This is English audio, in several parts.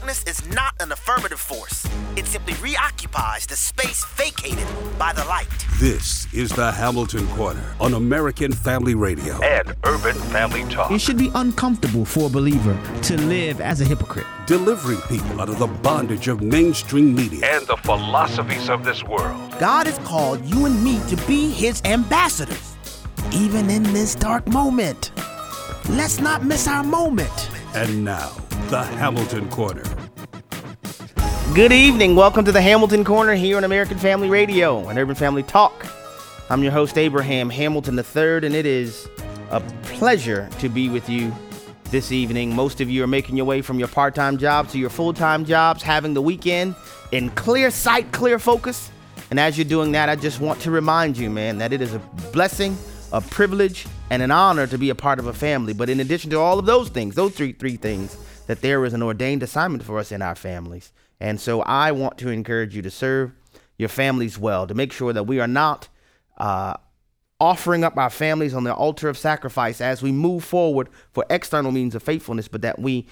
darkness is not an affirmative force. It simply reoccupies the space vacated by the light. This is the Hamilton Corner on American Family Radio and Urban Family Talk. It should be uncomfortable for a believer to live as a hypocrite. Delivering people out of the bondage of mainstream media and the philosophies of this world. God has called you and me to be his ambassadors, even in this dark moment. Let's not miss our moment. And now, the Hamilton Corner. Good evening. Welcome to the Hamilton Corner here on American Family Radio and Urban Family Talk. I'm your host, Abraham Hamilton III, and it is a pleasure to be with you this evening. Most of you are making your way from your part-time jobs to your full-time jobs, having the weekend in clear sight, clear focus. And as you're doing that, I just want to remind you, man, that it is a blessing, a privilege, and an honor to be a part of a family. But in addition to all of those things, those three things, that there is an ordained assignment for us in our families. And so I want to encourage you to serve your families well, to make sure that we are not offering up our families on the altar of sacrifice as we move forward for external means of faithfulness, but that we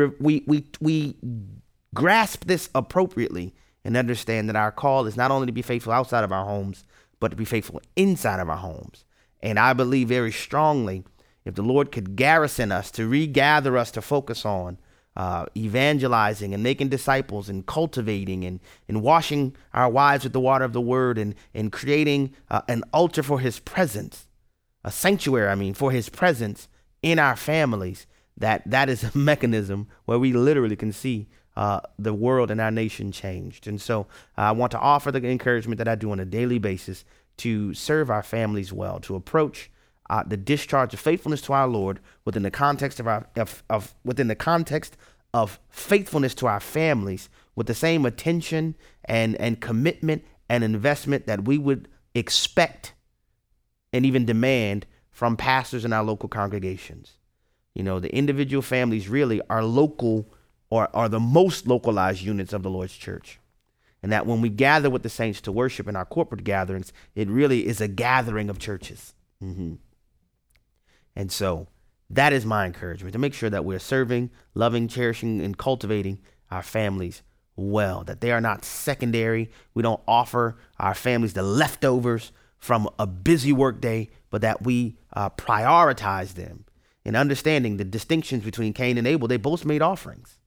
grasp this appropriately and understand that our call is not only to be faithful outside of our homes, but to be faithful inside of our homes. And I believe very strongly if the Lord could garrison us, to regather us to focus on evangelizing and making disciples and cultivating and washing our wives with the water of the word and creating an altar for his presence, a sanctuary, for his presence in our families, that is a mechanism where we literally can see the world and our nation changed. And so I want to offer the encouragement that I do on a daily basis to serve our families well, to approach the discharge of faithfulness to our Lord within the context of faithfulness to our families, with the same attention and commitment and investment that we would expect and even demand from pastors in our local congregations. You know, the individual families really are local or are the most localized units of the Lord's church. And that when we gather with the saints to worship in our corporate gatherings, it really is a gathering of churches. And so that is my encouragement, to make sure that we're serving, loving, cherishing, and cultivating our families well, that they are not secondary. We don't offer our families the leftovers from a busy work day, but that we prioritize them in understanding the distinctions between Cain and Abel. They both made offerings.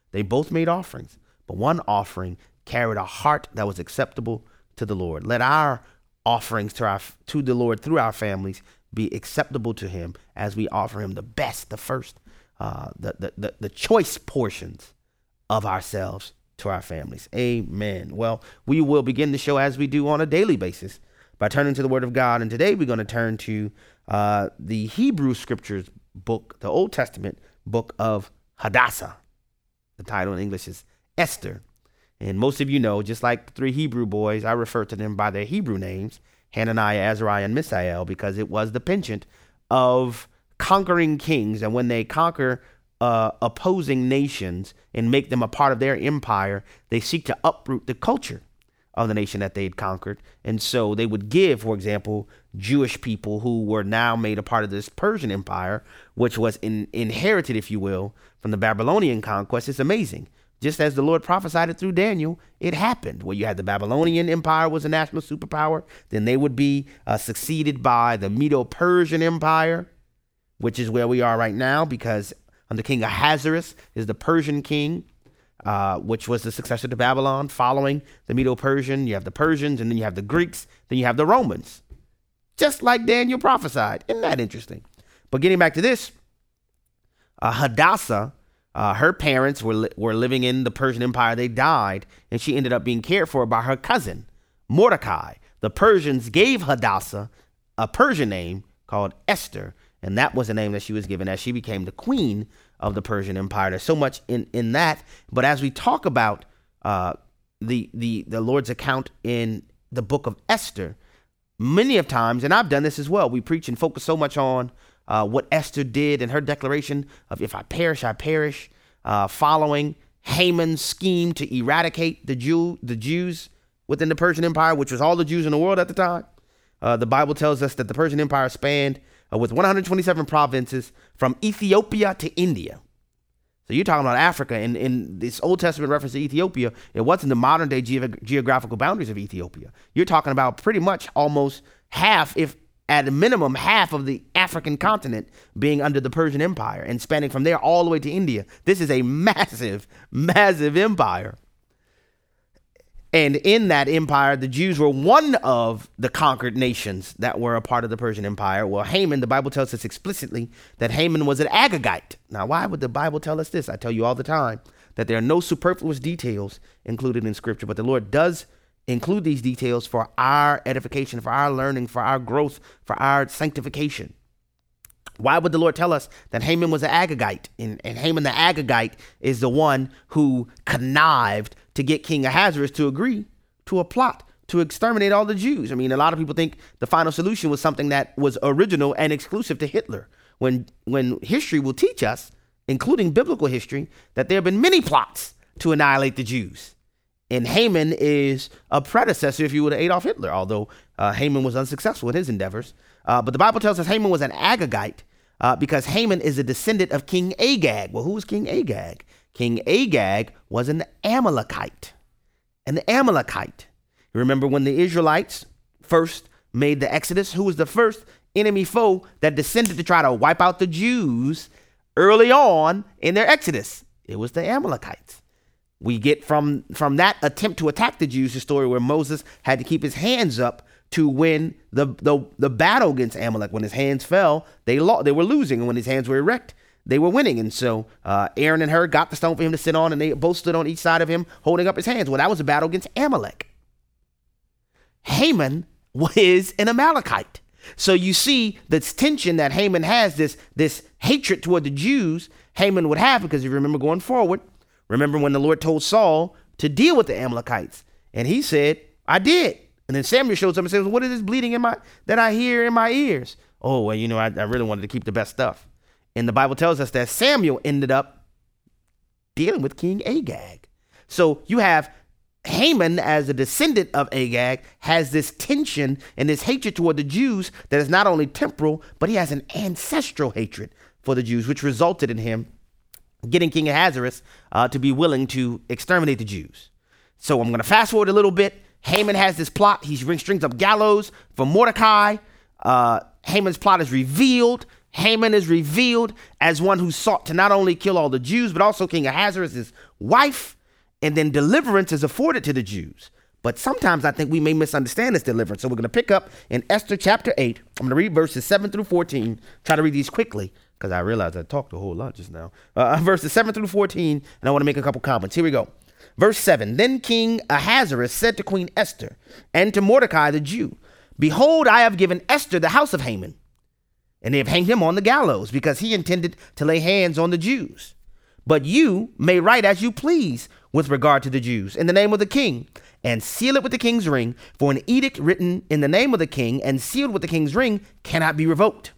But one offering carried a heart that was acceptable to the Lord. Let our offerings to the Lord through our families be acceptable to him as we offer him the best, the first, the choice portions of ourselves to our families. Amen. Well, we will begin the show as we do on a daily basis by turning to the Word of God. And today we're going to turn to the Hebrew Scriptures book, the Old Testament book of Hadassah. The title in English is Esther. And most of you know, just like the three Hebrew boys, I refer to them by their Hebrew names, Hananiah, Azariah, and Mishael, because it was the penchant of conquering kings. And when they conquer opposing nations and make them a part of their empire, they seek to uproot the culture of the nation that they'd conquered. And so they would give, for example, Jewish people who were now made a part of this Persian empire, which was inherited, if you will, from the Babylonian conquest. It's amazing. Just as the Lord prophesied it through Daniel, it happened. Where you had the Babylonian Empire was a national superpower, then they would be succeeded by the Medo-Persian Empire, which is where we are right now, because under King Ahasuerus is the Persian king, which was the successor to Babylon. Following the Medo-Persian, you have the Persians, and then you have the Greeks, then you have the Romans, just like Daniel prophesied. Isn't that interesting? But getting back to this, Hadassah, her parents were living in the Persian Empire. They died, and she ended up being cared for by her cousin, Mordecai. The Persians gave Hadassah a Persian name called Esther, and that was the name that she was given as she became the queen of the Persian Empire. There's so much in that. But as we talk about the Lord's account in the book of Esther, many of times, and I've done this as well, we preach and focus so much on what Esther did and her declaration of if I perish, I perish, following Haman's scheme to eradicate the Jews within the Persian Empire, which was all the Jews in the world at the time. The Bible tells us that the Persian Empire spanned with 127 provinces from Ethiopia to India. So you're talking about Africa, and in this Old Testament reference to Ethiopia, it wasn't the modern day geographical boundaries of Ethiopia. You're talking about pretty much almost half, if at a minimum half of the African continent being under the Persian Empire and spanning from there all the way to India. This is a massive, massive empire. And in that empire, the Jews were one of the conquered nations that were a part of the Persian Empire. Well, Haman, the Bible tells us explicitly that Haman was an Agagite. Now, why would the Bible tell us this? I tell you all the time that there are no superfluous details included in Scripture, but the Lord does include these details for our edification, for our learning, for our growth, for our sanctification. Why would the Lord tell us that Haman was an Agagite? And Haman the Agagite is the one who connived to get King Ahasuerus to agree to a plot to exterminate all the Jews. I mean, a lot of people think the final solution was something that was original and exclusive to Hitler, when history will teach us, including biblical history, that there have been many plots to annihilate the Jews. And Haman is a predecessor, if you will, to Adolf Hitler, although Haman was unsuccessful in his endeavors. But the Bible tells us Haman was an Agagite because Haman is a descendant of King Agag. Well, who was King Agag? King Agag was an Amalekite. An Amalekite. You remember when the Israelites first made the Exodus? Who was the first enemy foe that descended to try to wipe out the Jews early on in their Exodus? It was the Amalekites. We get from that attempt to attack the Jews, the story where Moses had to keep his hands up to win the battle against Amalek. When his hands fell, they were losing, and when his hands were erect, they were winning. And so Aaron and Hur got the stone for him to sit on, and they both stood on each side of him, holding up his hands. Well, that was a battle against Amalek. Haman was an Amalekite. So you see this tension that Haman has, this hatred toward the Jews Haman would have, because if you remember going forward, remember when the Lord told Saul to deal with the Amalekites, and he said, I did. And then Samuel shows up and says, what is this bleeding that I hear in my ears? Oh, well, I really wanted to keep the best stuff. And the Bible tells us that Samuel ended up dealing with King Agag. So you have Haman, as a descendant of Agag, has this tension and this hatred toward the Jews that is not only temporal, but he has an ancestral hatred for the Jews, which resulted in him getting King Ahasuerus to be willing to exterminate the Jews. So I'm going to fast forward a little bit. Haman has this plot. He strings up gallows for Mordecai. Haman's plot is revealed. Haman is revealed as one who sought to not only kill all the Jews, but also King Ahasuerus' wife. And then deliverance is afforded to the Jews. But sometimes I think we may misunderstand this deliverance. So we're going to pick up in Esther chapter 8. I'm going to read verses 7 through 14. Try to read these quickly, because I realized I talked a whole lot just now. Verses 7 through 14, and I want to make a couple comments. Here we go. Verse 7, Then King Ahasuerus said to Queen Esther and to Mordecai the Jew, Behold, I have given Esther the house of Haman, and they have hanged him on the gallows, because he intended to lay hands on the Jews. But you may write as you please with regard to the Jews in the name of the king, and seal it with the king's ring, for an edict written in the name of the king and sealed with the king's ring cannot be revoked.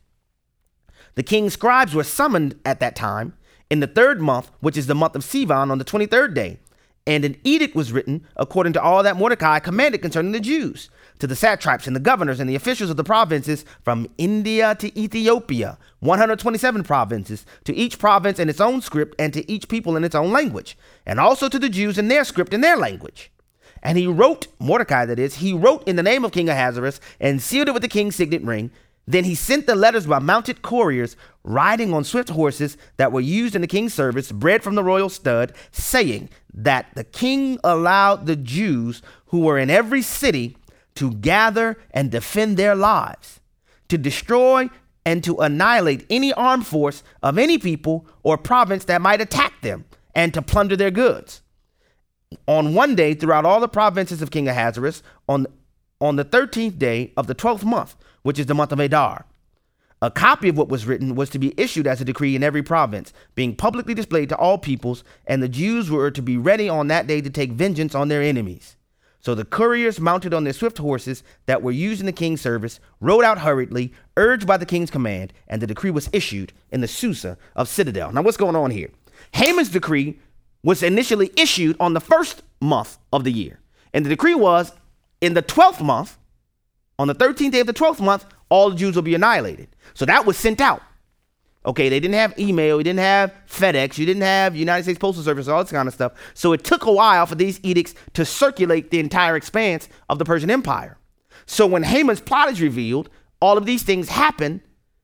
The king's scribes were summoned at that time in the 3rd month, which is the month of Sivan, on the 23rd day. And an edict was written according to all that Mordecai commanded concerning the Jews, to the satraps and the governors and the officials of the provinces from India to Ethiopia, 127 provinces, to each province in its own script and to each people in its own language, and also to the Jews in their script and their language. And he wrote, Mordecai that is, he wrote in the name of King Ahasuerus and sealed it with the king's signet ring. Then he sent the letters by mounted couriers riding on swift horses that were used in the king's service, bred from the royal stud, saying that the king allowed the Jews who were in every city to gather and defend their lives, to destroy and to annihilate any armed force of any people or province that might attack them, and to plunder their goods. On one day, throughout all the provinces of King Ahasuerus, on the 13th day of the 12th month, which is the month of Adar, a copy of what was written was to be issued as a decree in every province, being publicly displayed to all peoples, and the Jews were to be ready on that day to take vengeance on their enemies. So the couriers, mounted on their swift horses that were used in the king's service, rode out hurriedly, urged by the king's command, and the decree was issued in the Susa of Citadel. Now, what's going on here? Haman's decree was initially issued on the 1st month of the year, and the decree was in the 12th month. On the 13th day of the 12th month, all the Jews will be annihilated. So that was sent out. Okay, they didn't have email, you didn't have FedEx, you didn't have United States Postal Service, all this kind of stuff. So it took a while for these edicts to circulate the entire expanse of the Persian Empire. So when Haman's plot is revealed, all of these things happen.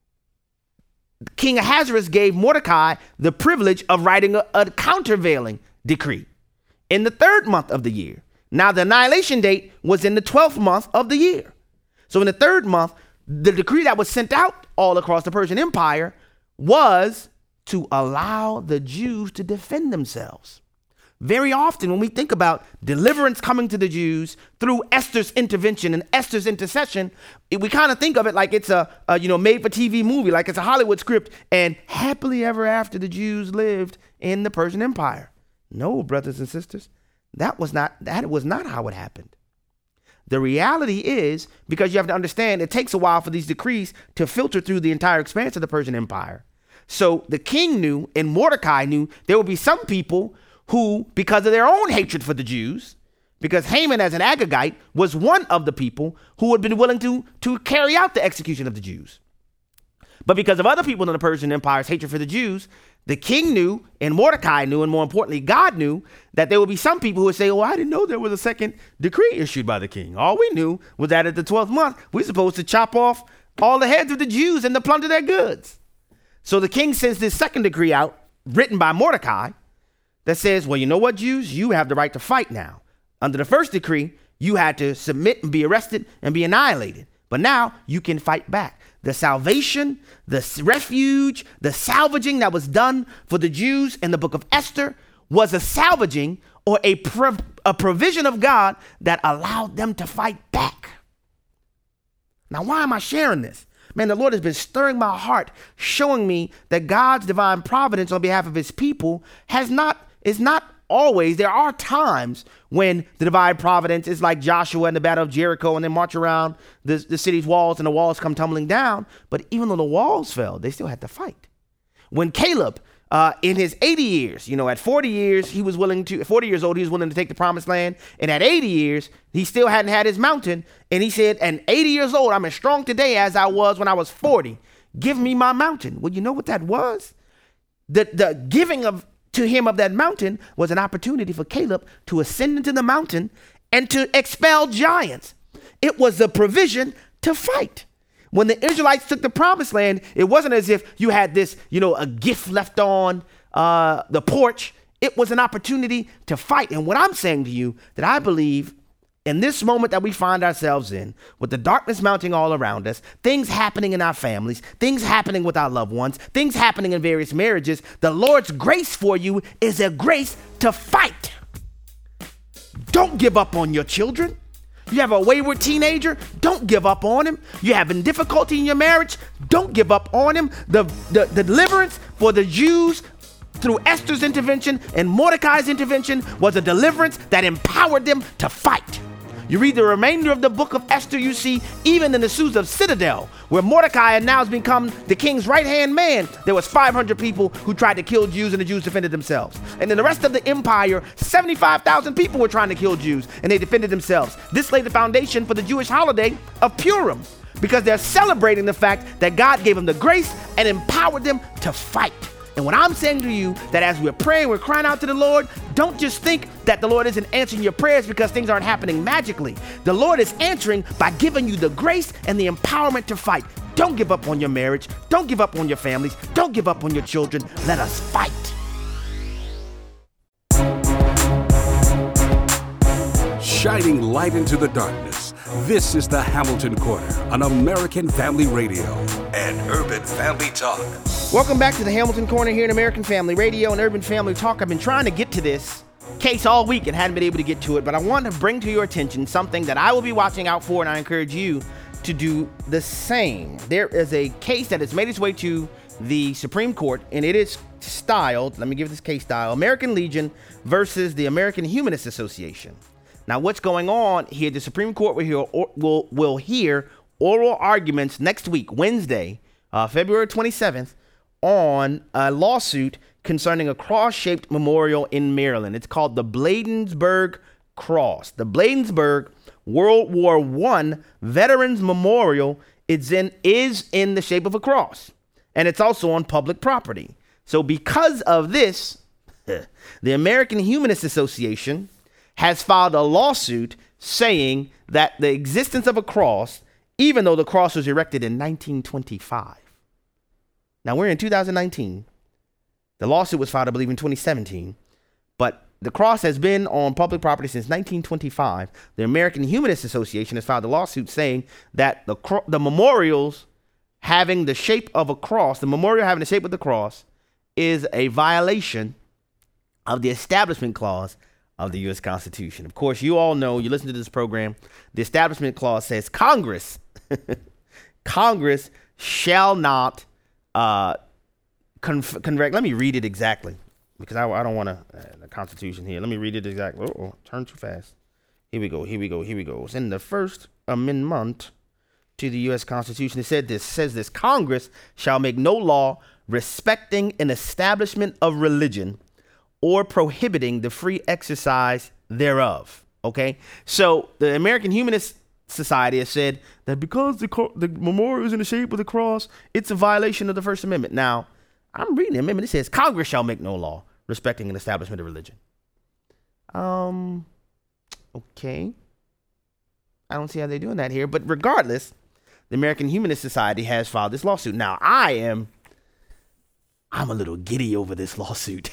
King Ahasuerus gave Mordecai the privilege of writing a countervailing decree in the 3rd month of the year. Now, the annihilation date was in the 12th month of the year. So in the 3rd month, the decree that was sent out all across the Persian Empire was to allow the Jews to defend themselves. Very often when we think about deliverance coming to the Jews through Esther's intervention and Esther's intercession, we kind of think of it like it's a made-for-TV movie, like it's a Hollywood script, and happily ever after the Jews lived in the Persian Empire. No, brothers and sisters, that was not how it happened. The reality is, because you have to understand, it takes a while for these decrees to filter through the entire expanse of the Persian Empire. So the king knew, and Mordecai knew, there would be some people who, because of their own hatred for the Jews, because Haman as an Agagite was one of the people who had been willing to carry out the execution of the Jews. But because of other people in the Persian Empire's hatred for the Jews, the king knew, and Mordecai knew, and more importantly, God knew, that there would be some people who would say, well, I didn't know there was a second decree issued by the king. All we knew was that at the 12th month, we're supposed to chop off all the heads of the Jews and to plunder their goods. So the king sends this second decree out, written by Mordecai, that says, well, you know what, Jews? You have the right to fight now. Under the first decree, you had to submit and be arrested and be annihilated. But now you can fight back. The salvation, the refuge, the salvaging that was done for the Jews in the book of Esther was a salvaging or a provision of God that allowed them to fight back. Now, why am I sharing this? Man, the Lord has been stirring my heart, showing me that God's divine providence on behalf of his people is not always. There are times when the divine providence is like Joshua in the battle of Jericho and they march around the city's walls and the walls come tumbling down. But even though the walls fell, they still had to fight. When Caleb, in his 80 years, at 40 years, 40 years old, he was willing to take the promised land. And at 80 years, he still hadn't had his mountain. And he said, and 80 years old, I'm as strong today as I was when I was 40. Give me my mountain. Well, you know what that was? The giving to him of that mountain was an opportunity for Caleb to ascend into the mountain and to expel giants. It was the provision to fight. When the Israelites took the promised land, it wasn't as if you had this, a gift left on the porch. It was an opportunity to fight. And what I'm saying to you, that I believe in this moment that we find ourselves in, with the darkness mounting all around us, things happening in our families, things happening with our loved ones, things happening in various marriages, the Lord's grace for you is a grace to fight. Don't give up on your children. You have a wayward teenager, don't give up on him. You're having difficulty in your marriage, don't give up on him. The deliverance for the Jews through Esther's intervention and Mordecai's intervention was a deliverance that empowered them to fight. You read the remainder of the book of Esther, you see, even in the Susa citadel, where Mordecai had now become the king's right-hand man, there was 500 people who tried to kill Jews, and the Jews defended themselves. And in the rest of the empire, 75,000 people were trying to kill Jews, and they defended themselves. This laid the foundation for the Jewish holiday of Purim, because they're celebrating the fact that God gave them the grace and empowered them to fight. And what I'm saying to you, that as we're praying, we're crying out to the Lord, don't just think that the Lord isn't answering your prayers because things aren't happening magically. The Lord is answering by giving you the grace and the empowerment to fight. Don't give up on your marriage. Don't give up on your families. Don't give up on your children. Let us fight. Shining light into the darkness. This is the Hamilton Corner on American Family Radio and Urban Family Talk. Welcome back to the Hamilton Corner here in American Family Radio and Urban Family Talk. I've been trying to get to this case all week and hadn't been able to get to it, but I want to bring to your attention something that I will be watching out for, and I encourage you to do the same. There is a case that has made its way to the Supreme Court, and it is styled, let me give this case style, American Legion versus the American Humanist Association. Now, what's going on here, the Supreme Court will hear oral arguments next week, Wednesday, February 27th, on a lawsuit concerning a cross-shaped memorial in Maryland. It's called the Bladensburg Cross. The Bladensburg World War I Veterans Memorial is in the shape of a cross. and it's also on public property. So because of this, the American Humanist Association has filed a lawsuit saying that the existence of a cross, even though the cross was erected in 1925. Now we're in 2019. The lawsuit was filed, I believe, in 2017, but the cross has been on public property since 1925. The American Humanist Association has filed a lawsuit saying that the memorials having the shape of a cross, the memorial having the shape of the cross, is a violation of the Establishment Clause of the U.S. Constitution. Of course, you all know, you listen to this program, the Establishment Clause says Congress shall not let me read it exactly, because I don't want the Constitution here. Let me read it exactly. Turn too fast. Here we go. It's in the First Amendment to the U.S. Constitution. It says this: Congress shall make no law respecting an establishment of religion or prohibiting the free exercise thereof. Okay, so the American Humanist Society has said that because the memorial is in the shape of the cross, it's a violation of the First Amendment. Now, I'm reading the amendment. It says Congress shall make no law respecting an establishment of religion. Okay. I don't see how they're doing that here, but regardless, the American Humanist Society has filed this lawsuit. Now, I'm a little giddy over this lawsuit.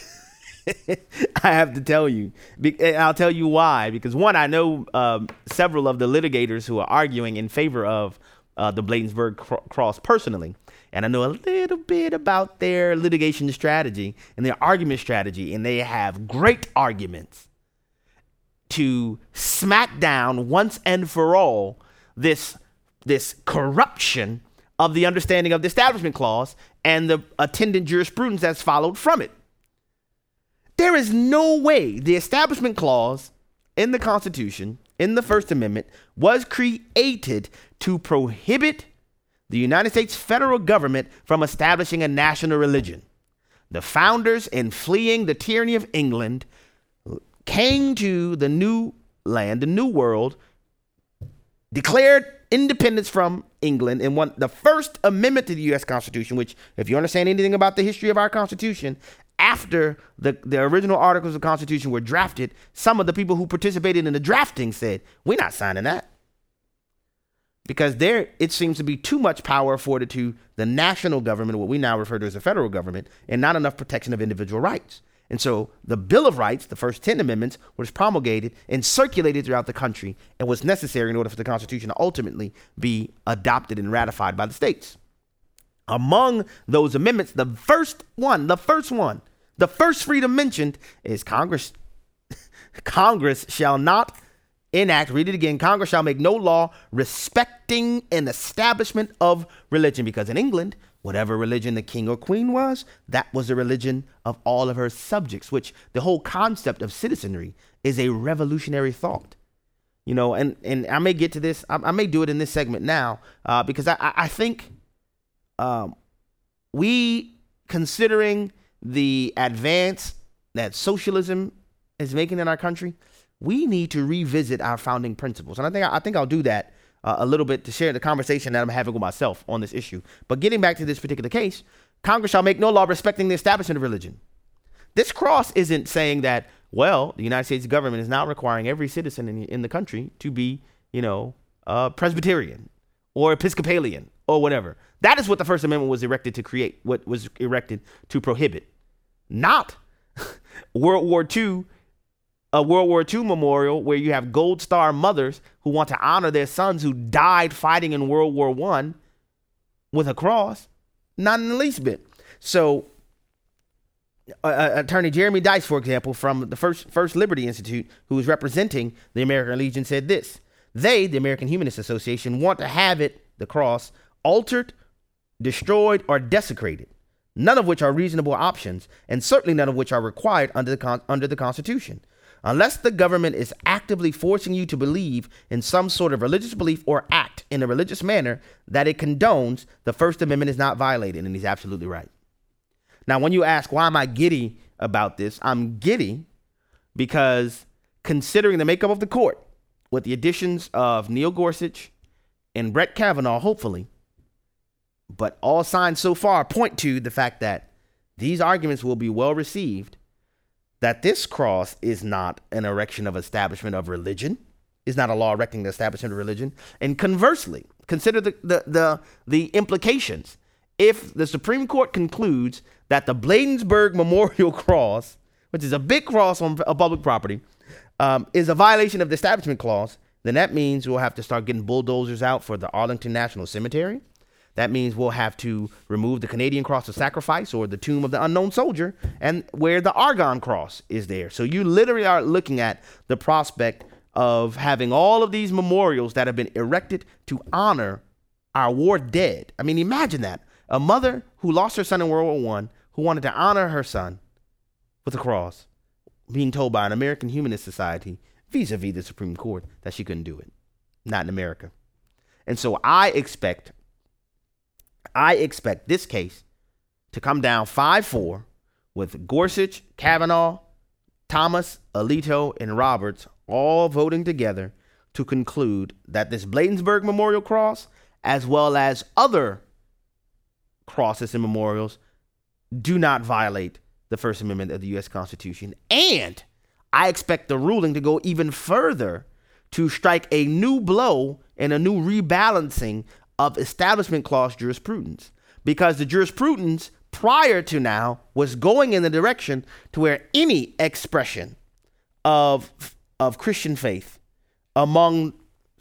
I have to tell you, and I'll tell you why. Because one, I know several of the litigators who are arguing in favor of the Bladensburg cross personally, and I know a little bit about their litigation strategy and their argument strategy, and they have great arguments to smack down once and for all this corruption of the understanding of the Establishment Clause and the attendant jurisprudence that's followed from it. There is no way the Establishment Clause in the Constitution, in the First Amendment, was created to prohibit the United States federal government from establishing a national religion. The founders, in fleeing the tyranny of England, came to the new land, the new world, declared independence from England, and won the First Amendment to the U.S. Constitution, which, if you understand anything about the history of our Constitution, after the original articles of the Constitution were drafted, some of the people who participated in the drafting said, we're not signing that. Because there, it seems to be too much power afforded to the national government, what we now refer to as the federal government, and not enough protection of individual rights. And so the Bill of Rights, the first 10 amendments, was promulgated and circulated throughout the country and was necessary in order for the Constitution to ultimately be adopted and ratified by the states. Among those amendments, the first freedom mentioned is Congress shall not enact, read it again, Congress shall make no law respecting an establishment of religion. Because in England, whatever religion the king or queen was, that was the religion of all of her subjects, which the whole concept of citizenry is a revolutionary thought. You know, and I may get to this, I may do it in this segment now, because I think we, considering the advance that socialism is making in our country, we need to revisit our founding principles. And I think I'll do that a little bit to share the conversation that I'm having with myself on this issue. But getting back to this particular case, Congress shall make no law respecting the establishment of religion. This cross isn't saying that, well, the United States government is now requiring every citizen in the country to be, Presbyterian or Episcopalian or whatever. That is what the First Amendment was erected to create, what was erected to prohibit. Not World War II memorial where you have Gold Star mothers who want to honor their sons who died fighting in World War I with a cross. Not in the least bit. So Attorney Jeremy Dice, for example, from the First Liberty Institute, who is representing the American Legion, said this: they, the American Humanist Association, want to have the cross, altered, destroyed, or desecrated, none of which are reasonable options, and certainly none of which are required under the Constitution. Unless the government is actively forcing you to believe in some sort of religious belief or act in a religious manner that it condones, the First Amendment is not violated. And he's absolutely right. Now, when you ask, why am I giddy about this? I'm giddy because considering the makeup of the court, with the additions of Neil Gorsuch and Brett Kavanaugh, hopefully, But all signs so far point to the fact that these arguments will be well received, that this cross is not an erection of establishment of religion, is not a law erecting the establishment of religion. And conversely, consider the implications. If the Supreme Court concludes that the Bladensburg Memorial Cross, which is a big cross on a public property, is a violation of the Establishment Clause, then that means we'll have to start getting bulldozers out for the Arlington National Cemetery. That means we'll have to remove the Canadian Cross of Sacrifice or the Tomb of the Unknown Soldier, and where the Argonne Cross is there. So you literally are looking at the prospect of having all of these memorials that have been erected to honor our war dead. I mean, imagine that. A mother who lost her son in World War I, who wanted to honor her son with a cross, being told by an American Humanist Society, vis-a-vis the Supreme Court, that she couldn't do it. Not in America. And so I expect this case to come down 5-4 with Gorsuch, Kavanaugh, Thomas, Alito, and Roberts all voting together to conclude that this Bladensburg Memorial Cross, as well as other crosses and memorials, do not violate the First Amendment of the U.S. Constitution. And I expect the ruling to go even further to strike a new blow and a new rebalancing of Establishment Clause jurisprudence, because the jurisprudence prior to now was going in the direction to where any expression of Christian faith among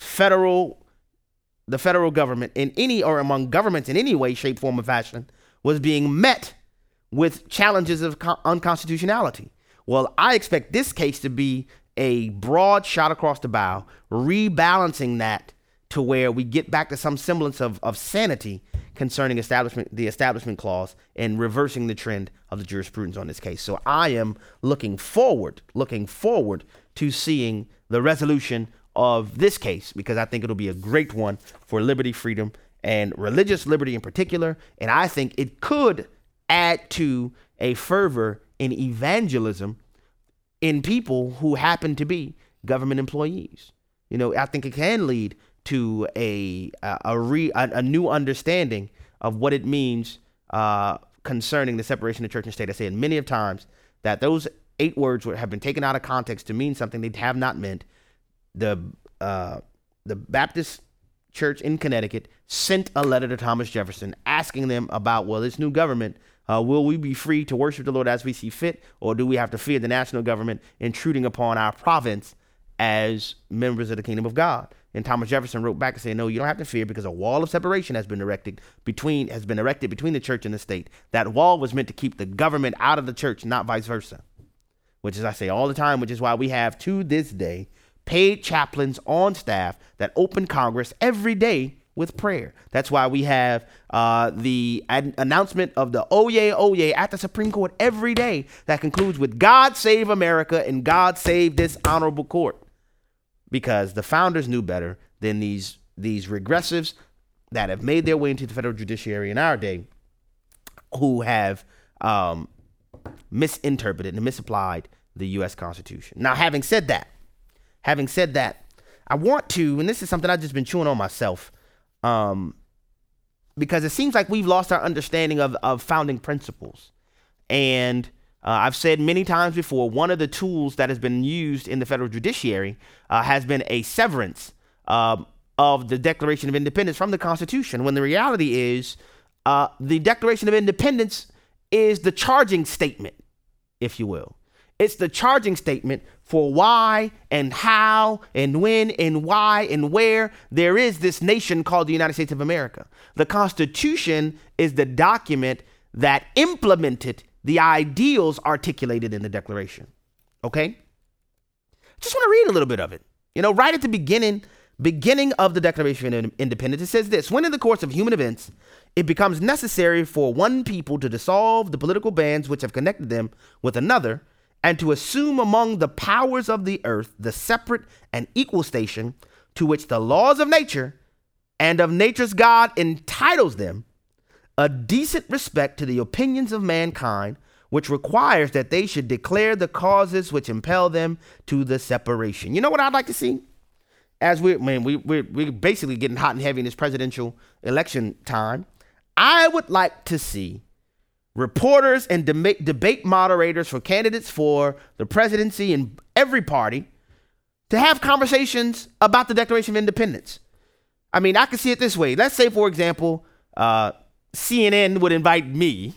the federal government in any, or among governments in any way, shape, form, or fashion, was being met with challenges of unconstitutionality. Well, I expect this case to be a broad shot across the bow, rebalancing that to where we get back to some semblance of sanity concerning the Establishment Clause, and reversing the trend of the jurisprudence on this case. So I am looking forward to seeing the resolution of this case, because I think it'll be a great one for liberty, freedom, and religious liberty in particular. And I think it could add to a fervor in evangelism in people who happen to be government employees. You know, I think it can lead to a new understanding of what it means concerning the separation of church and state. I said many of times that those 8 words have been taken out of context to mean something they have not meant. The Baptist Church in Connecticut sent a letter to Thomas Jefferson asking them about, well, this new government, will we be free to worship the Lord as we see fit, or do we have to fear the national government intruding upon our province as members of the kingdom of God? And Thomas Jefferson wrote back and said, no, you don't have to fear, because a wall of separation has been erected between the church and the state. That wall was meant to keep the government out of the church, not vice versa. Which is, I say all the time, which is why we have to this day paid chaplains on staff that open Congress every day with prayer. That's why we have the announcement of the Oyez, Oyez at the Supreme Court every day that concludes with God save America and God save this honorable court. Because the founders knew better than these regressives that have made their way into the federal judiciary in our day, who have misinterpreted and misapplied the U.S. Constitution. Now, having said that, I want to, and this is something I've just been chewing on myself, because it seems like we've lost our understanding of founding principles. And I've said many times before, one of the tools that has been used in the federal judiciary has been a severance of the Declaration of Independence from the Constitution, when the reality is the Declaration of Independence is the charging statement, if you will. It's the charging statement for why and how and when and why and where there is this nation called the United States of America. The Constitution is the document that implemented the ideals articulated in the Declaration. Okay? Just want to read a little bit of it. You know, right at the beginning of the Declaration of Independence, it says this: when in the course of human events, it becomes necessary for one people to dissolve the political bands which have connected them with another, and to assume among the powers of the earth the separate and equal station to which the laws of nature and of nature's God entitles them, a decent respect to the opinions of mankind, which requires that they should declare the causes which impel them to the separation. You know what I'd like to see? As we're basically getting hot and heavy in this presidential election time, I would like to see reporters and debate moderators for candidates for the presidency in every party to have conversations about the Declaration of Independence. I mean, I can see it this way. Let's say, for example, CNN would invite me.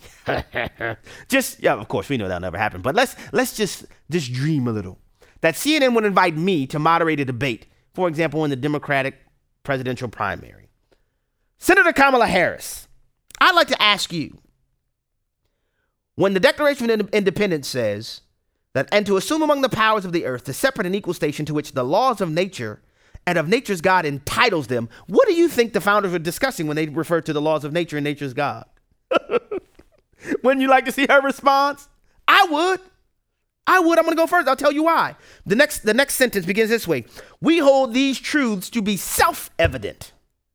Of course, we know that'll never happen. But let's just dream a little. That CNN would invite me to moderate a debate, for example, in the Democratic presidential primary. Senator Kamala Harris, I'd like to ask you, when the Declaration of Independence says that, and to assume among the powers of the earth the separate and equal station to which the laws of nature and of nature's God entitles them, what do you think the founders were discussing when they referred to the laws of nature and nature's God? Wouldn't you like to see her response? I would. I'm going to go first. I'll tell you why. The next sentence begins this way. We hold these truths to be self-evident.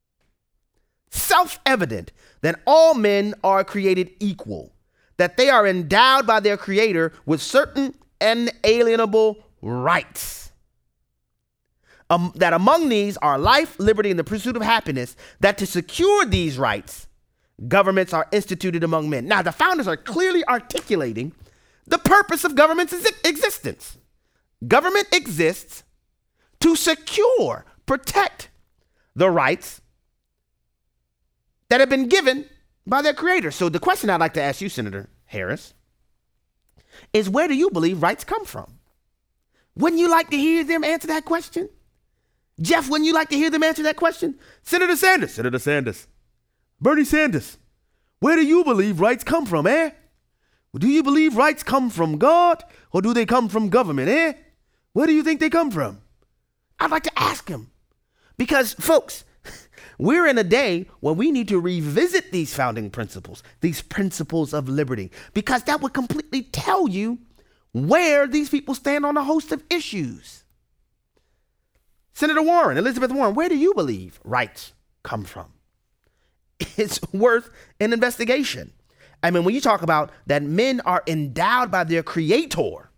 Self-evident that all men are created equal, that they are endowed by their Creator with certain inalienable rights. That among these are life, liberty, and the pursuit of happiness, that to secure these rights, governments are instituted among men. Now, the founders are clearly articulating the purpose of government's existence. Government exists to secure, protect the rights that have been given by their Creator. So the question I'd like to ask you, Senator Harris, is where do you believe rights come from? Wouldn't you like to hear them answer that question? Jeff, wouldn't you like to hear them answer that question? Senator Sanders, Bernie Sanders, where do you believe rights come from, eh? Do you believe rights come from God or do they come from government, eh? Where do you think they come from? I'd like to ask him because, folks, we're in a day where we need to revisit these founding principles, these principles of liberty, because that would completely tell you where these people stand on a host of issues. Senator Warren, Elizabeth Warren, where do you believe rights come from? It's worth an investigation. I mean, when you talk about that men are endowed by their Creator,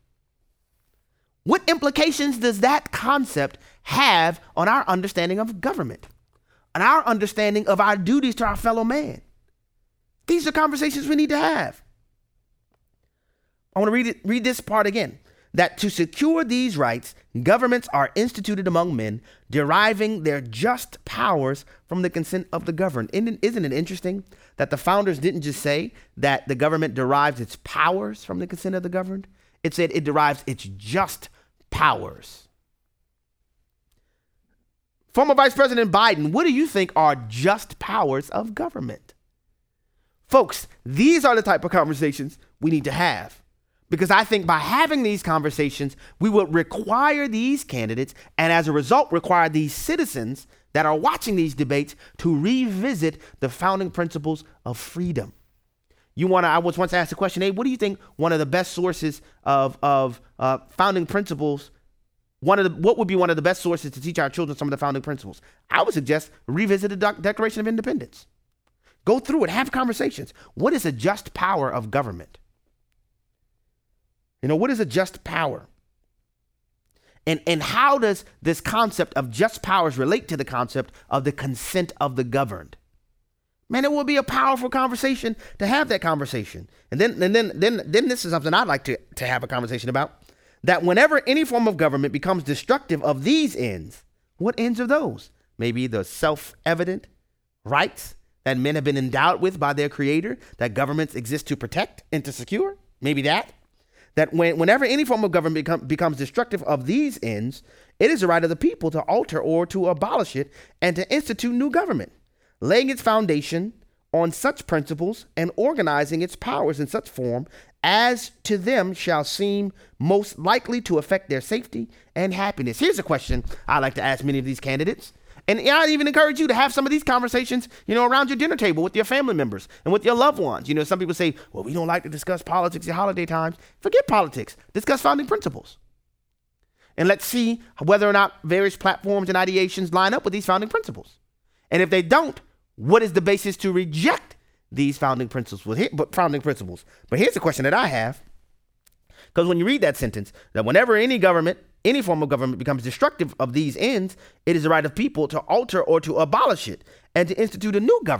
what implications does that concept have on our understanding of government, on our understanding of our duties to our fellow man? These are conversations we need to have. I want to read this part again. That to secure these rights, governments are instituted among men, deriving their just powers from the consent of the governed. Isn't it interesting that the founders didn't just say that the government derives its powers from the consent of the governed? It said it derives its just powers. Former Vice President Biden, what do you think are just powers of government? Folks, these are the type of conversations we need to have. Because I think by having these conversations, we will require these candidates and as a result require these citizens that are watching these debates to revisit the founding principles of freedom. I was once asked the question, hey, what do you think one of the best sources of founding principles, what would be one of the best sources to teach our children some of the founding principles? I would suggest revisit the Declaration of Independence. Go through it, have conversations. What is a just power of government? What is a just power? And how does this concept of just powers relate to the concept of the consent of the governed? Man, it will be a powerful conversation to have that conversation. And then this is something I'd like to have a conversation about. That whenever any form of government becomes destructive of these ends, what ends are those? Maybe the self-evident rights that men have been endowed with by their Creator, that governments exist to protect and to secure. Maybe that whenever any form of government becomes destructive of these ends, it is the right of the people to alter or to abolish it and to institute new government, laying its foundation on such principles and organizing its powers in such form as to them shall seem most likely to affect their safety and happiness. Here's a question I like to ask many of these candidates. And I'd even encourage you to have some of these conversations, around your dinner table with your family members and with your loved ones. Some people say, well, we don't like to discuss politics at holiday times. Forget politics. Discuss founding principles. And let's see whether or not various platforms and ideations line up with these founding principles. And if they don't, what is the basis to reject these founding principles? But here's the question that I have. Because when you read that sentence, that whenever any form of government becomes destructive of these ends, it is the right of people to alter or to abolish it and to institute a new government.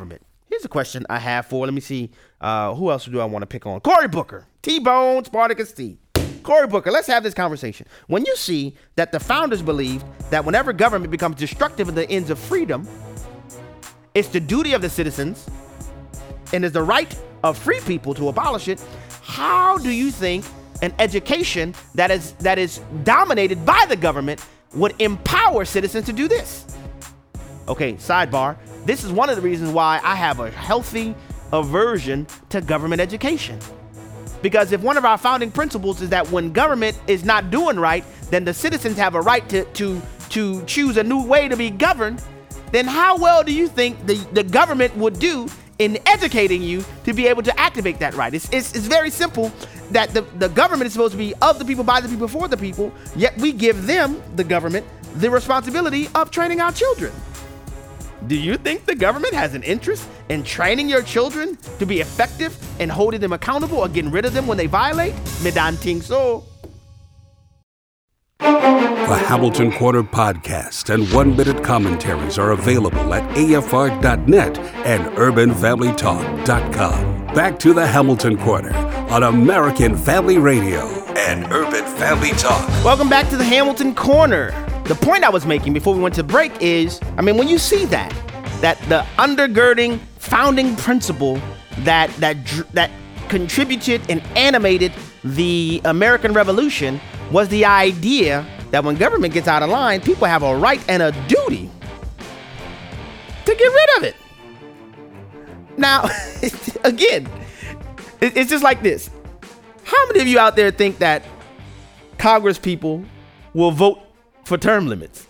Here's a question I have for, let me see, who else do I want to pick on? Cory Booker, T-Bone, Spartacus T. Cory Booker, let's have this conversation. When you see that the founders believed that whenever government becomes destructive of the ends of freedom, it's the duty of the citizens and is the right of free people to abolish it, how do you think an education that is dominated by the government would empower citizens to do this? Okay, sidebar. This is one of the reasons why I have a healthy aversion to government education. Because if one of our founding principles is that when government is not doing right, then the citizens have a right to choose a new way to be governed, then how well do you think the government would do in educating you to be able to activate that right? It's very simple that the government is supposed to be of the people, by the people, for the people, yet we give them, the government, the responsibility of training our children. Do you think the government has an interest in training your children to be effective and holding them accountable or getting rid of them when they violate? Me don't think so. The Hamilton Corner podcast and 1-minute commentaries are available at afr.net and urbanfamilytalk.com. Back to the Hamilton Corner on American Family Radio and Urban Family Talk. Welcome back to the Hamilton Corner. The point I was making before we went to break is, when you see that the undergirding founding principle that contributed and animated the American Revolution was the idea that when government gets out of line, people have a right and a duty to get rid of it. Now, again, it's just like this. How many of you out there think that Congress people will vote for term limits?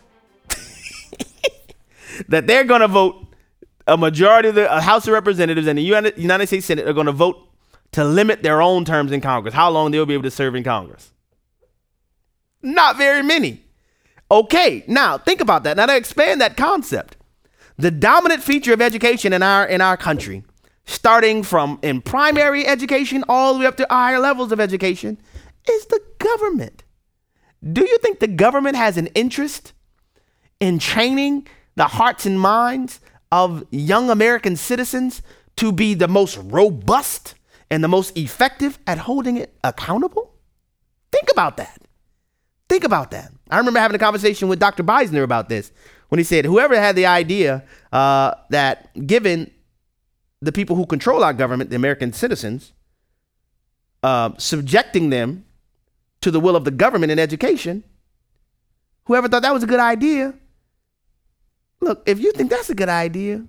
That they're going to vote, a majority of the House of Representatives and the United States Senate are going to vote to limit their own terms in Congress, how long they'll be able to serve in Congress? Not very many. Okay, now think about that. Now to expand that concept, the dominant feature of education in our country, starting from in primary education all the way up to higher levels of education, is the government. Do you think the government has an interest in training the hearts and minds of young American citizens to be the most robust and the most effective at holding it accountable? Think about that. Think about that. I remember having a conversation with Dr. Beisner about this when he said, whoever had the idea that given the people who control our government, the American citizens, subjecting them to the will of the government in education, whoever thought that was a good idea, look, if you think that's a good idea,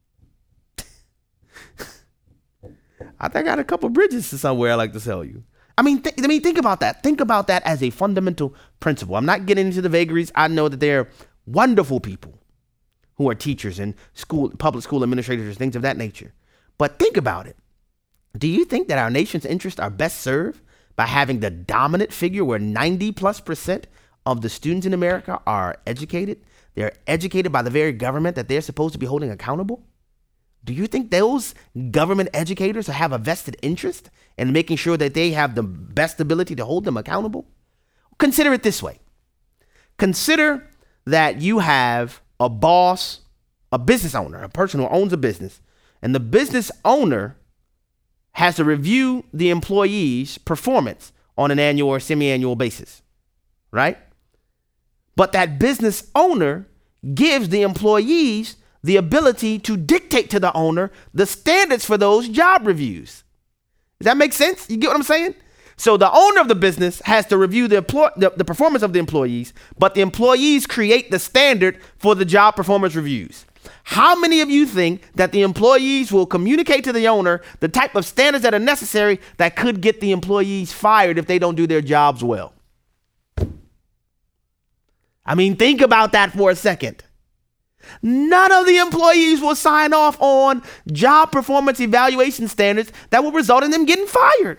I think I got a couple bridges to somewhere I'd like to sell you. Think about that. Think about that as a fundamental principle. I'm not getting into the vagaries. I know that there are wonderful people who are teachers and public school administrators, things of that nature. But think about it. Do you think that our nation's interests are best served by having the dominant figure where 90+% of the students in America are educated? They're educated by the very government that they're supposed to be holding accountable? Do you think those government educators have a vested interest in making sure that they have the best ability to hold them accountable? Consider it this way. Consider that you have a boss, a business owner, a person who owns a business, and the business owner has to review the employee's performance on an annual or semi-annual basis, right? But that business owner gives the employees the ability to dictate to the owner the standards for those job reviews. Does that make sense? You get what I'm saying? So the owner of the business has to review the performance of the employees, but the employees create the standard for the job performance reviews. How many of you think that the employees will communicate to the owner the type of standards that are necessary that could get the employees fired if they don't do their jobs well? Think about that for a second. None of the employees will sign off on job performance evaluation standards that will result in them getting fired.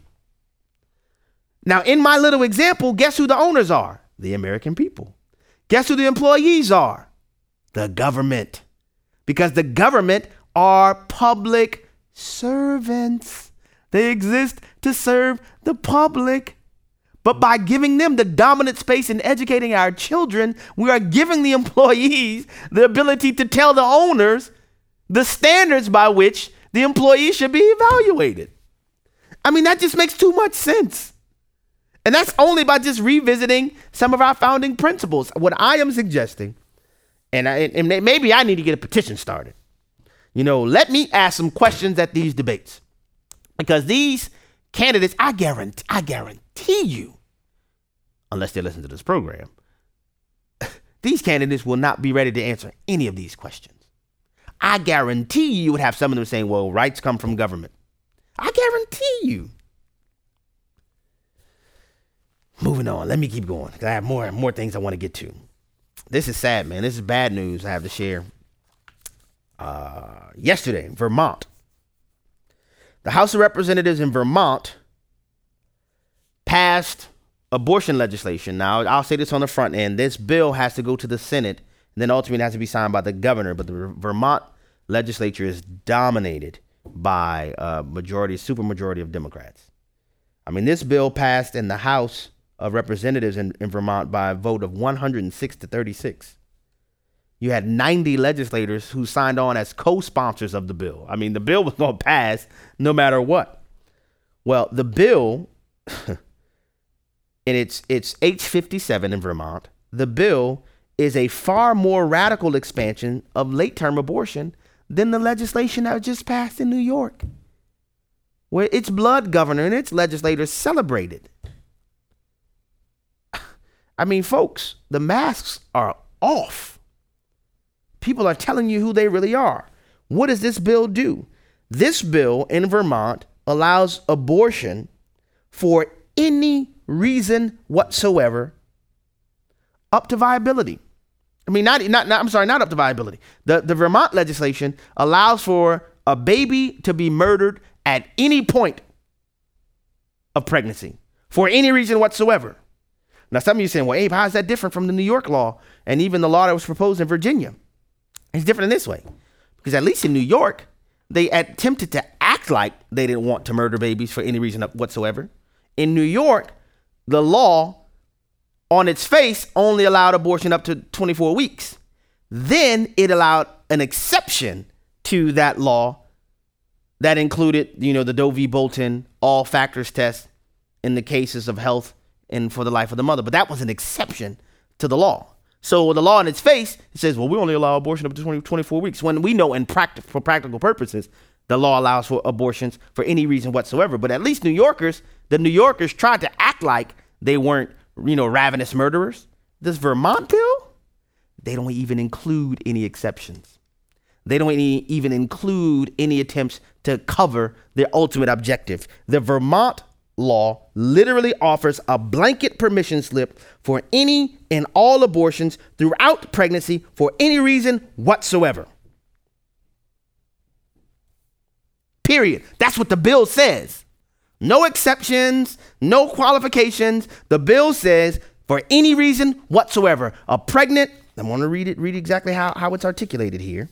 Now, in my little example, guess who the owners are? The American people. Guess who the employees are? The government. Because the government are public servants. They exist to serve the public. But by giving them the dominant space in educating our children, we are giving the employees the ability to tell the owners the standards by which the employee should be evaluated. I mean, that just makes too much sense. And that's only by just revisiting some of our founding principles. What I am suggesting, and maybe I need to get a petition started. Let me ask some questions at these debates. Because these candidates, I guarantee you, unless they listen to this program, these candidates will not be ready to answer any of these questions. I guarantee you would have some of them saying, well, rights come from government. I guarantee you. Moving on. Let me keep going, because I have more things I want to get to. This is sad, man. This is bad news I have to share. Yesterday, Vermont. The House of Representatives in Vermont passed abortion legislation. Now, I'll say this on the front end. This bill has to go to the Senate, and then ultimately has to be signed by the governor. But the Vermont legislature is dominated by a supermajority of Democrats. I mean, this bill passed in the House of Representatives in Vermont by a vote of 106 to 36. You had 90 legislators who signed on as co-sponsors of the bill. I mean, the bill was going to pass no matter what. Well, the bill, and it's H57 in Vermont, the bill is a far more radical expansion of late-term abortion than the legislation that was just passed in New York, where its blood governor and its legislators celebrated. I mean, folks, the masks are off. People are telling you who they really are. What does this bill do? This bill in Vermont allows abortion for any reason whatsoever up to viability. I mean, not up to viability. The Vermont legislation allows for a baby to be murdered at any point of pregnancy for any reason whatsoever. Now, some of you are saying, well, Abe, how is that different from the New York law and even the law that was proposed in Virginia? It's different in this way, because at least in New York, they attempted to act like they didn't want to murder babies for any reason whatsoever. In New York, the law on its face only allowed abortion up to 24 weeks. Then it allowed an exception to that law that included, the Doe v. Bolton all factors test in the cases of health and for the life of the mother. But that was an exception to the law. So the law in its face, it says, well, we only allow abortion up to 24 weeks. When we know for practical purposes, the law allows for abortions for any reason whatsoever. But at least the New Yorkers tried to act like they weren't, ravenous murderers. This Vermont bill, they don't even include any exceptions. They don't even include any attempts to cover their ultimate objective. The Vermont law literally offers a blanket permission slip for any and all abortions throughout pregnancy for any reason whatsoever. Period. That's what the bill says. No exceptions, no qualifications. The bill says for any reason whatsoever. I want to read exactly how it's articulated here.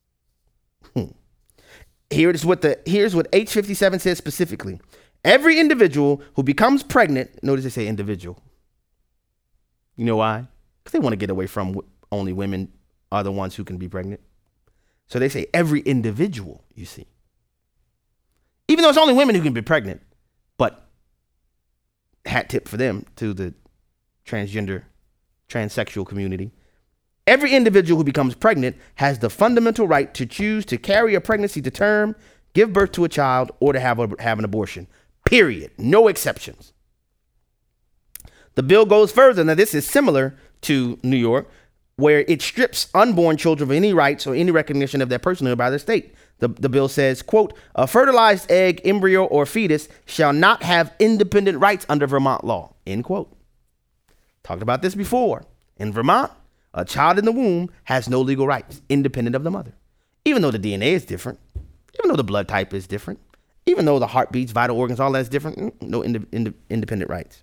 Here's what H57 says specifically. Every individual who becomes pregnant, notice they say individual. You know why? Because they want to get away from only women are the ones who can be pregnant. So they say every individual, you see. Even though it's only women who can be pregnant, but hat tip for them to the transgender, transsexual community. Every individual who becomes pregnant has the fundamental right to choose to carry a pregnancy to term, give birth to a child, or to have an abortion. Period. No exceptions. The bill goes further. Now, this is similar to New York, where it strips unborn children of any rights or any recognition of their personhood by the state. The bill says, quote, a fertilized egg, embryo, or fetus shall not have independent rights under Vermont law, end quote. Talked about this before. In Vermont, a child in the womb has no legal rights independent of the mother, even though the DNA is different, even though the blood type is different, even though the heartbeats, vital organs, all that is different, no independent rights.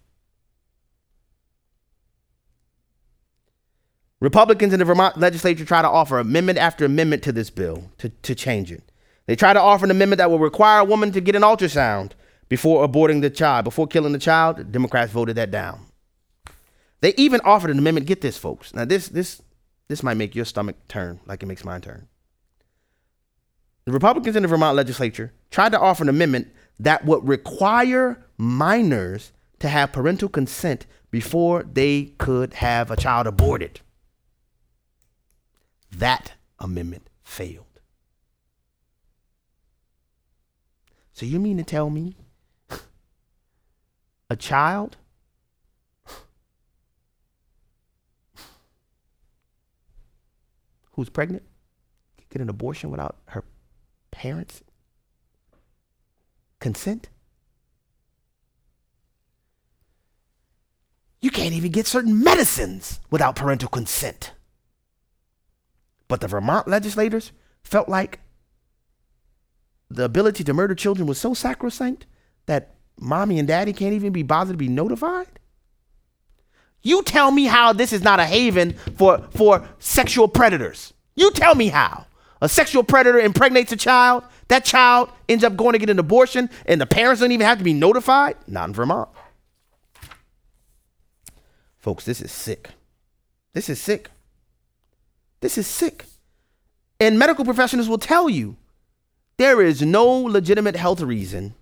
Republicans in the Vermont legislature try to offer amendment after amendment to this bill to change it. They try to offer an amendment that will require a woman to get an ultrasound before aborting the child, before killing the child. The Democrats voted that down. They even offered an amendment. Get this, folks. Now, this might make your stomach turn like it makes mine turn. the Republicans in the Vermont legislature tried to offer an amendment that would require minors to have parental consent before they could have a child aborted. That amendment failed. So you mean to tell me a child who's pregnant can get an abortion without her parents' consent? You can't even get certain medicines without parental consent. But the Vermont legislators felt like the ability to murder children was so sacrosanct that mommy and daddy can't even be bothered to be notified? You tell me how this is not a haven for sexual predators. You tell me how. A sexual predator impregnates a child, that child ends up going to get an abortion, and the parents don't even have to be notified? Not in Vermont. Folks, this is sick. This is sick. This is sick. And medical professionals will tell you there is no legitimate health reason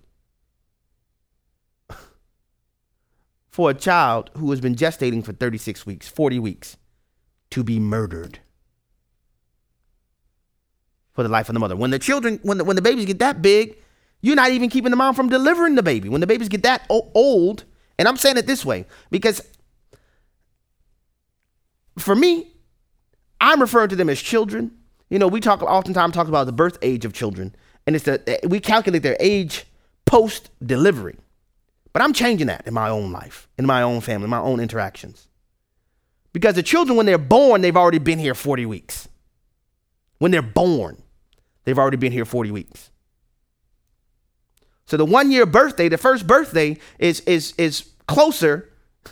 for a child who has been gestating for 36 weeks, 40 weeks, to be murdered for the life of the mother. When the children, when the babies get that big, you're not even keeping the mom from delivering the baby. When the babies get that old, and I'm saying it this way because for me, I'm referring to them as children. You know, we oftentimes talk about the birth age of children, and we calculate their age post-delivery. But I'm changing that in my own life, in my own family, my own interactions. Because the children, when they're born, they've already been here 40 weeks. When they're born, they've already been here 40 weeks. So the 1 year birthday, the first birthday is closer.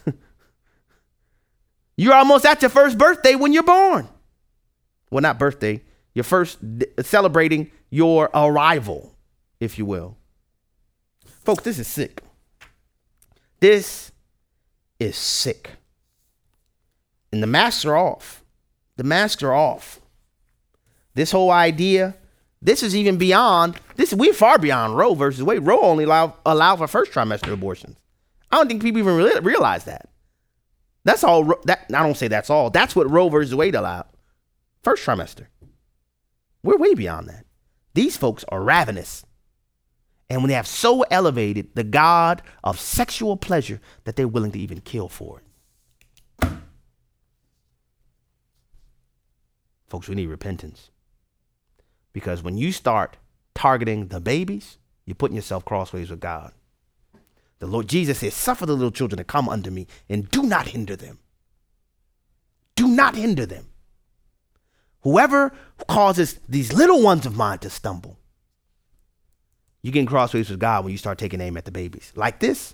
You're almost at your first birthday when you're born. Well, not birthday. You're first celebrating your arrival, if you will. Folks, this is sick. This is sick. And the masks are off. The masks are off. This whole idea, this is even beyond, we're far beyond Roe versus Wade. Roe only allow for first trimester abortions. I don't think people even realize that. That's all. I don't say that's all. That's what Roe versus Wade allowed. First trimester. We're way beyond that. These folks are ravenous. And when they have so elevated the God of sexual pleasure that they're willing to even kill for it. Folks, we need repentance. Because when you start targeting the babies, you're putting yourself crossways with God. The Lord Jesus says, suffer the little children to come unto me and do not hinder them. Do not hinder them. Whoever causes these little ones of mine to stumble, you get in crossways with God when you start taking aim at the babies. Like this.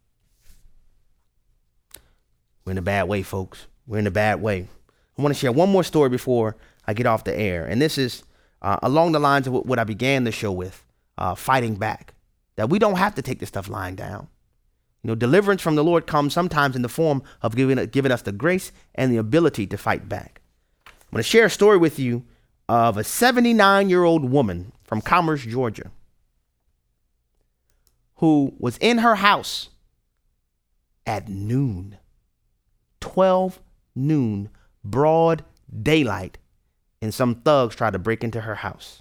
We're in a bad way, folks. We're in a bad way. I want to share one more story before I get off the air. And this is along the lines of what I began the show with, fighting back. That we don't have to take this stuff lying down. You know, deliverance from the Lord comes sometimes in the form of giving us the grace and the ability to fight back. I'm going to share a story with you of a 79-year-old woman from Commerce, Georgia, who was in her house at noon, 12 noon, broad daylight, and some thugs tried to break into her house.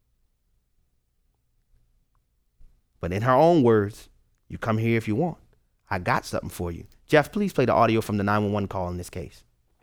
But in her own words, you come here if you want. I got something for you. Jeff, please play the audio from the 911 call in this case.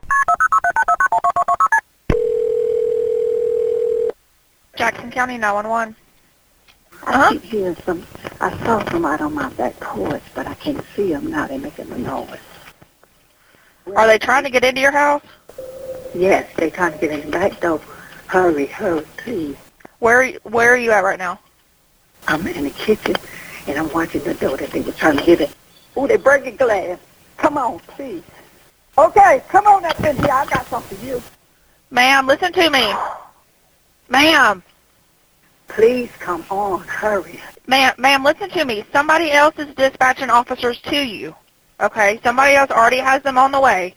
Jackson County 911. I keep hearing I saw somebody on my back porch, but I can't see them now. They're making a noise. Are they trying to get into your house? Yes, they're trying to get in the back door. Hurry, please. Where are you at right now? I'm in the kitchen, and I'm watching the door that they were trying to get in. Oh, they're breaking glass. Come on, please. Okay, come on up in here. I got something for you. Ma'am, listen to me. Ma'am. Please come on, hurry. Ma'am, listen to me. Somebody else is dispatching officers to you. Okay? Somebody else already has them on the way.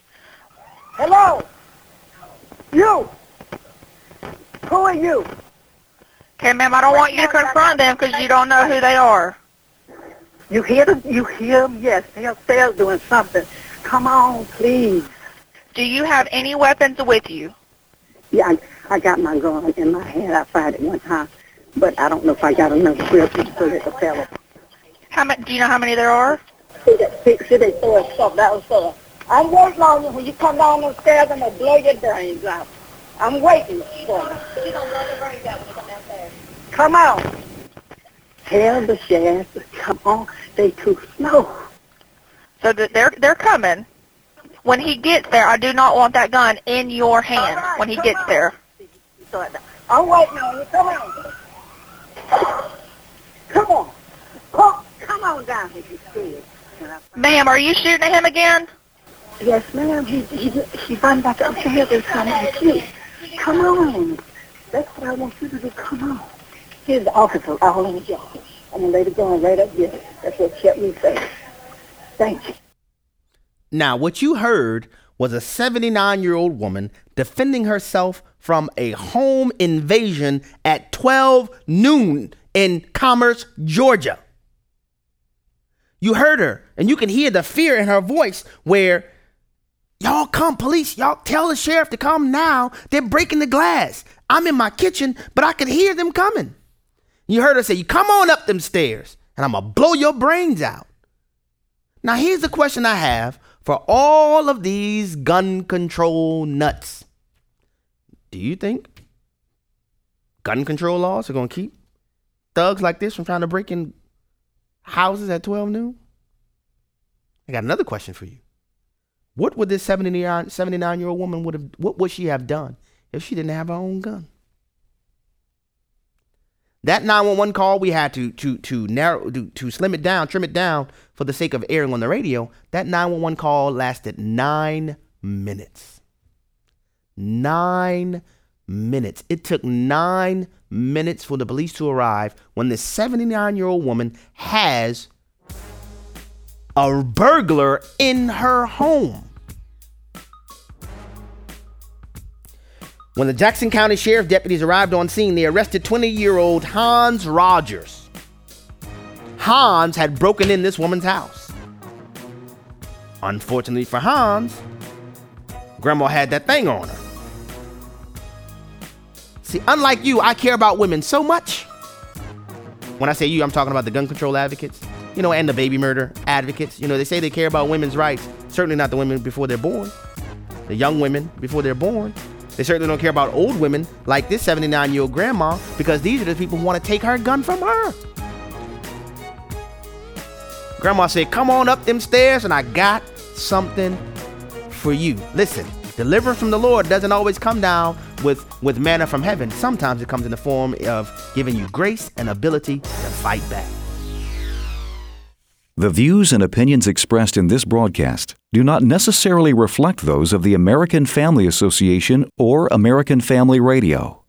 Hello? You? Who are you? Okay, ma'am, I don't want you to confront them because you don't know who they are. You hear them? You hear them? Yes, they're upstairs doing something. Come on, please. Do you have any weapons with you? Yeah, I got my gun in my hand. I fired it one time, but I don't know if I got enough grip to pull it the fellow. Do you know how many there are? See, they throw stuff. That was stuff. I'm waiting on you when you come down those stairs and they blow your brains out. I'm waiting for you. You don't blow your brains out when you come downstairs. Come on. Tell the sheriff to come on. They too slow. So they're coming. When he gets there, I do not want that gun in your hand when he gets there. I'm waiting on you. Come on. Come on. Come on down here, you scared. Ma'am, are you shooting at him again? Yes, ma'am. He run back upstairs and come at you. Come on. That's what I want you to do. Come on. Here's the officer all in his yard. I'm going to lay the gun right up here. That's what kept me safe. Thank you. Now, what you heard was a 79-year-old woman defending herself from a home invasion at 12 noon in Commerce, Georgia. You heard her, and you can hear the fear in her voice where, y'all come, police, y'all tell the sheriff to come now. They're breaking the glass. I'm in my kitchen, but I can hear them coming. You heard her say, you come on up them stairs, and I'm going to blow your brains out. Now, here's the question I have for all of these gun control nuts. Do you think gun control laws are going to keep thugs like this from trying to break in houses at 12 noon? I got another question for you. What would this 79-year-old woman what would she have done if she didn't have her own gun? That 911 call we had to slim it down, trim it down for the sake of airing on the radio. That 911 call lasted 9 minutes. 9 minutes. It took 9 minutes for the police to arrive when this 79-year-old woman has a burglar in her home. When the Jackson County Sheriff deputies arrived on scene, they arrested 20-year-old Hans Rogers. Hans had broken in this woman's house. Unfortunately for Hans, Grandma had that thing on her. See, unlike you, I care about women so much. When I say you, I'm talking about the gun control advocates, and the baby murder advocates. They say they care about women's rights. Certainly not the women before they're born. The young women before they're born. They certainly don't care about old women like this 79-year-old grandma, because these are the people who want to take her gun from her. Grandma said, come on up them stairs and I got something for you. Listen, deliverance from the Lord doesn't always come down with manna from heaven. Sometimes it comes in the form of giving you grace and ability to fight back. The views and opinions expressed in this broadcast do not necessarily reflect those of the American Family Association or American Family Radio.